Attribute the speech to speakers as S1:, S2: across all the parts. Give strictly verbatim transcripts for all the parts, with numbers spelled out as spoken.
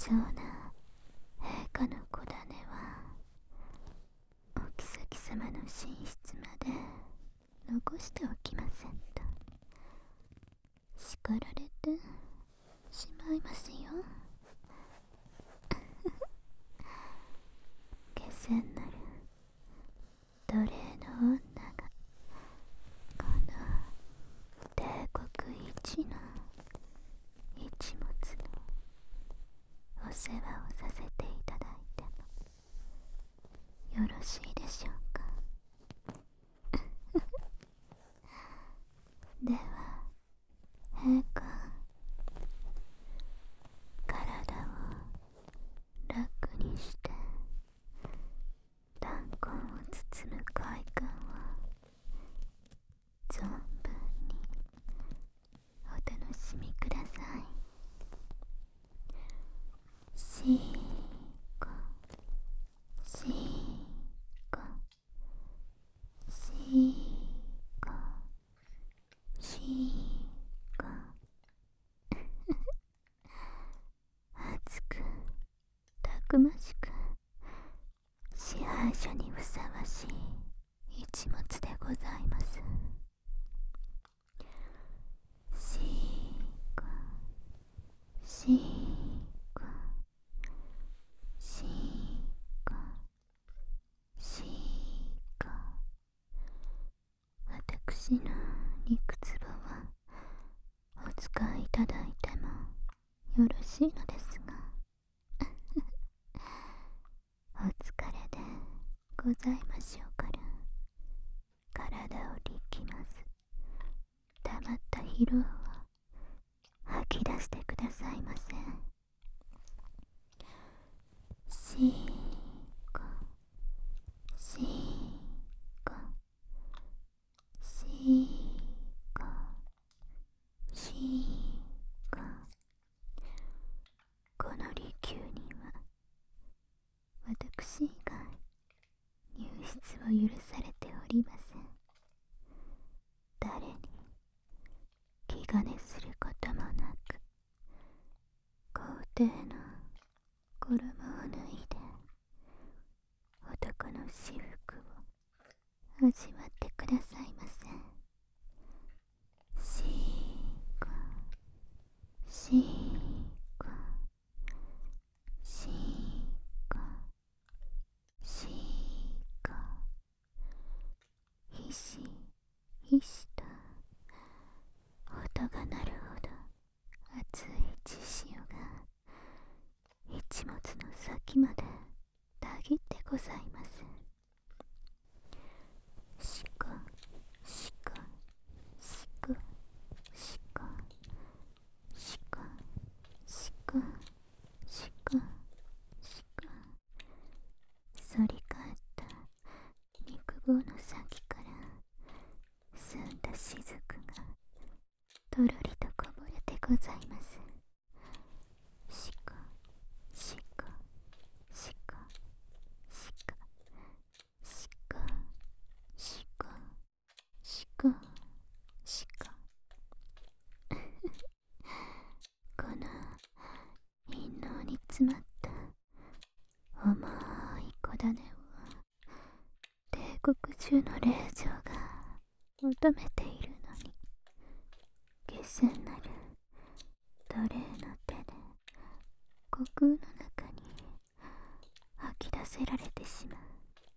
S1: 重な陛下の子種はお妃様の寝室まで残しておきませんと叱られてしまいますよ。下船なる奴隷の女がこの帝国一の一物のお世話をさせていただいてもよろしいでしょうか。では陛下、体を楽にして弾痕を包む快感を存分にお楽しみください。しーこしーこしーこしーこ熱くたくましく支配者にふさわしい一物でございます。しーこしーこしーこしーこ私の肉壺はお使いいただいてもよろしいのですがお疲れでございましょうから、体を力まずたまった疲労を吐き出してくださいませ。しーこしーこしーこしーこ。この離宮には私以外入室を許されておりません。誰に気兼ねすることもなく、皇帝の衣を脱いで男の私服を味わってくださいませ。しーこしーこしーこしーこ。ひしひしと音が鳴るほど熱い血潮が一物の先までたぎってございます。しこしこしこしこしこしこしこしこ。反り返った肉棒の先から澄んだ雫がとろりとこぼれてございます。しこしこしこしこしこしこしこしこ。この陰嚢に詰まった重い子種を帝国中の令嬢が求めているのに、下船なる奴隷の手で虚空の中に吐き出せられてしまう。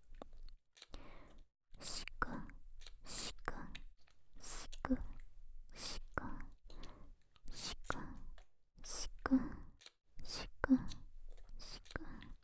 S1: しこしこしこしこしこしこしこしこ。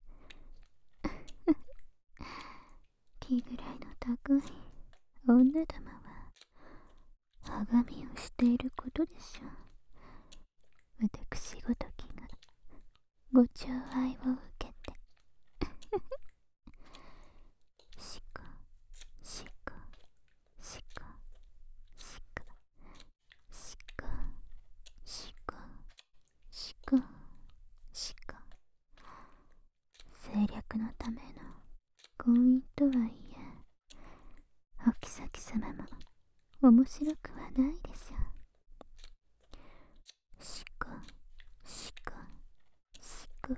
S1: 気ぐらいの高い女どもはあがみをしていることでしょう。私ごときがご寵愛を受けてしこしこしこしこしこしこしこしこ。政略のための婚姻とはいえ、お妃様も面白くはないでしょう。しこしこしこ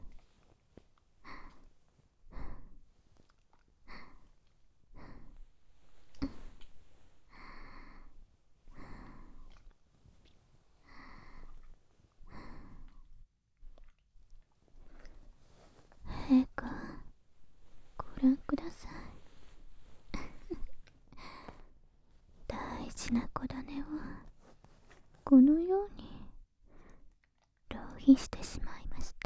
S1: りしてしまいました。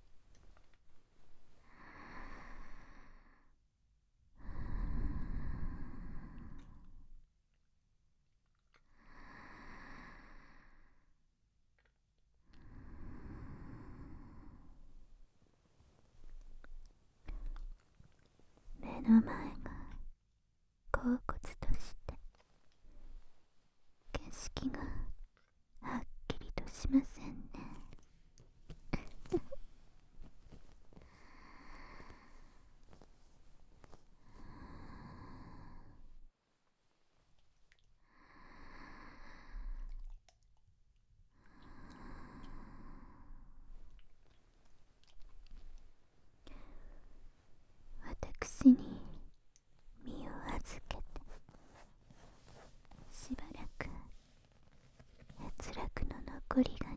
S1: 目の前が恍惚として景色がはっきりとしませんね。私に身を預けて、しばらく閲楽の残りが